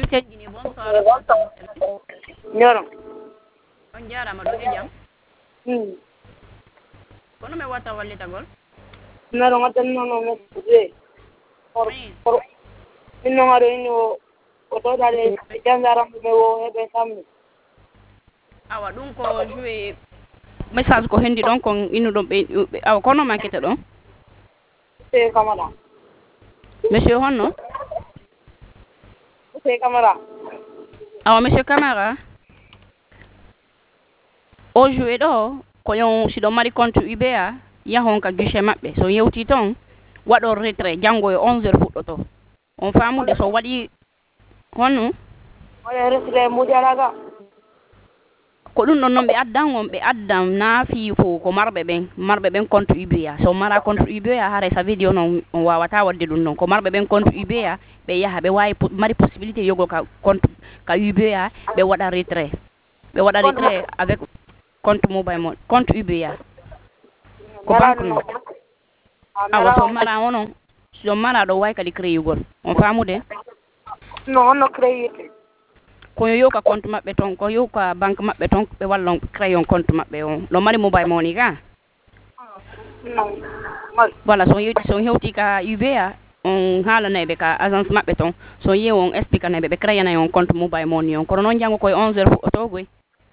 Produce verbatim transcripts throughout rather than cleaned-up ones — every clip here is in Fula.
Calcini, bonsoir. Njoro. On jarama ɗo e jam. Hmm. Kono me watta wallitagol. Naro ngaten nono message. Or or inno ngaro inno o to dale jangaram me wo hebe sammi. Awa ɗum ko joué message ko hendi ɗon kon innuɗon ɓe awa kono makkete ɗon. C'est Camara. Monsieur honno? C'est Camara. Awa monsieur Camara. O joué ɗo ko yon siɗo mari compte U B A yahon ka guichet maɓɓe so yewti ton waɗo retrait janngo e onze heures fuɗɗoto on famude so waɗi honno Wala retrait mudaraga. ko ɗum ɗon noon ɓe addan on ɓe addan naafi fo ko marɓe ɓen marɓe ɓen compte U B A so mara compte U B A haare sa video noon on wawata wadde ɗum noon ko marɓe ɓen compte U B A ɓe yaha ɓe wawi mari possibilité yogol ka compte ka U B A ɓe waɗa retrait ɓe waɗa retrait avec compte mobile mon compte U B A ko banque noon awa so mara onon so mara ɗo way kadi créyugol on famude No onno créyite. ko yo ka compte maɓɓe toon ko yo ka banque maɓɓe toon ɓe wallon créé on compte maɓɓe on ɗo mari mobile money ga Non. voilà so yewti so hewti ka U B A on haalanaɓe ka agence maɓɓe toon so yewi on explique naɓe ɓe créé nay on compte mobile money on kono noon janngo koye onze heures fuɗɗotogoy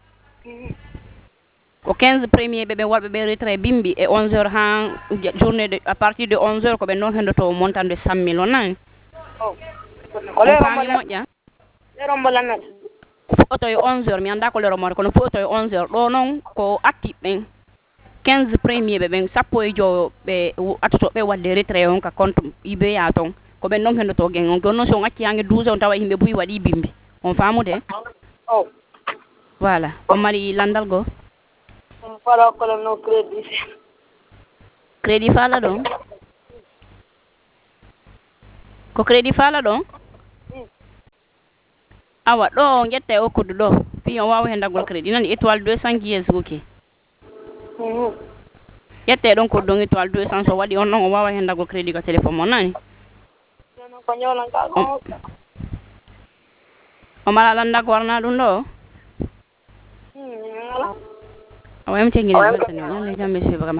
ko quinze premier ɓe ɓe waɗɓe ɓe retrait bimbi e onze heures ha journée de à partir de onze heures ko ɓe noon hendoto montande cent mille on nani on faami moƴƴa Lero mbalanat. fuɗɗoto e onze heures mi annda ko lero mare kono fuɗɗoto e onze heures ɗo noon ko active ɓen quinze premier ɓe ɓen sappo e jowo ɓe atotoɓe wadde retrait on ka compte U B A toon ko ɓen noon hendoto gen on jon noon so on acci hange douze on tawa yimɓe buyi waɗi bimbi on famude Oh. voilà on mari landal goo Fala ko no crédit. crédit faala ɗon ko crédit faala ɗon awa ɗo ƴetta e okkude ɗo fi on wawa hen daggol crédit nani étoile deux cent guies wuki ƴette ɗon ko ɗon étoile deux cent so waɗi on ɗon o wawa hen daggol crédit ka téléphone mon nani Ko ñolan ka ko. o mala landa ko warna ɗum ɗo Hmm. awa em teguine weltani on Allah jamme suba